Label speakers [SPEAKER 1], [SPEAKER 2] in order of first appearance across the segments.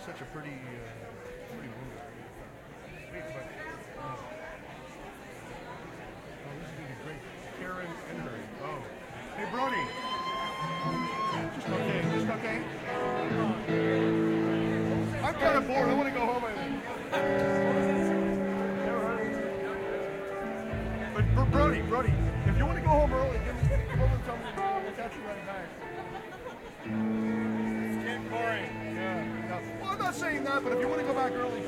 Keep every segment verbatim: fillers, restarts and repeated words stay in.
[SPEAKER 1] is such a pretty, uh, pretty woman. Sweet, but uh, oh, this is gonna be great. Karen Henry. Oh, hey Brody. Just okay. Just okay. I'm kind of bored. I want to go home. I think. But Br- Brody, Brody, if you want to go home early, give me, come over and tell me. I'll catch you right back. It's getting boring. Yeah. yeah. Well, I'm not saying that, but if you want to go back early.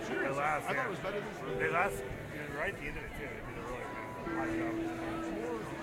[SPEAKER 2] They last right at the end of it too. They did a really good high job.